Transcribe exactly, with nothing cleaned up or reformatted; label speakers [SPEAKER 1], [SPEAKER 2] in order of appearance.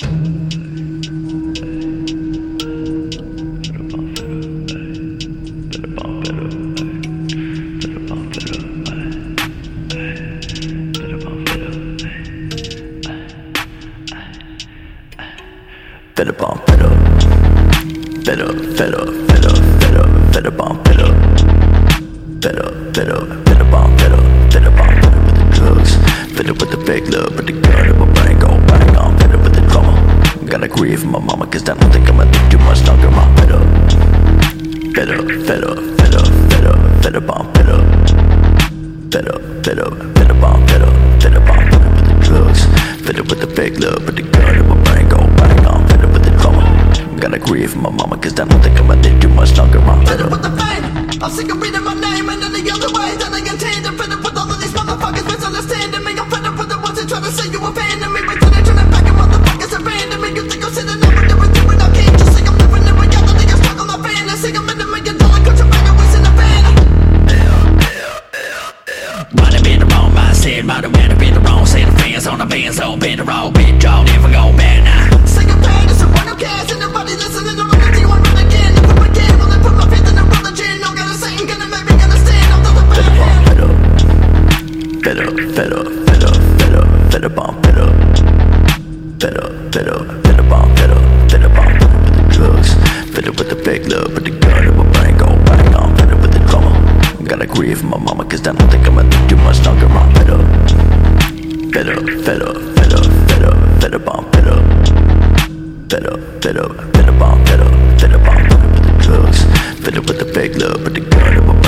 [SPEAKER 1] Fed up on fed up, fed up, fed up, fed up, fed up, fed up on fed up, fed up, fed up, fed up on fed up, fed up on fed up with the drugs, fed up with the fake love, but the gun of my brain go bang on, fed up with the drama. Gotta grieve for my mama, cause I don't think I'ma live too much longer. I'm fed up, fed up, fed up, fed up, fed up, fed up on fed up, fed up, fed up, fed up on fed up, fed up on fed up with the drugs, fed up with the fake love, but the gun of my brain go bang on, fed up with the drama. Gotta grieve for my mama, cause I don't think I'ma live too much longer. I'm fed up with the pain, I'm sick of reading my name and any other way that I contain. I'm fed up with all of these motherfuckers misunderstanding me. I'm fed up with the ones that try to say you abandon me. Wait till they turn it back and motherfuckers abandon me. You think I'm sitting up and never doing I can't just think I'm living in reality. I'm stuck on my fantasy. I'm in a million dollar country bag and wasting a van. Might have been the wrong mindset, might have been the wrong set of fans on the band, so been the wrong bit, y'all never go back now. Sing a pain, it's a one who cares, and nobody listening to look at you and run again. If I again, will I put my faith in the religion? No gotta say, I'm gonna make me understand. I'm not the bad. Fed up, fed up, fed up, fed up, fed up, fed up, fed up, fed up, fed up, fed up, fed up, fed up with the drugs, fed up with the fake love, but the gun of my brain go bang on, fed up with the drama. Gotta grieve for my mama, cause I don't think I'ma live too much longer. I'm fed up, fed up, fed up, fed up, fed up, fed up, fed up, fed up, fed up, fed up, fed up, fed up, fed up with the drugs, fed up with the fake love, but the gun of my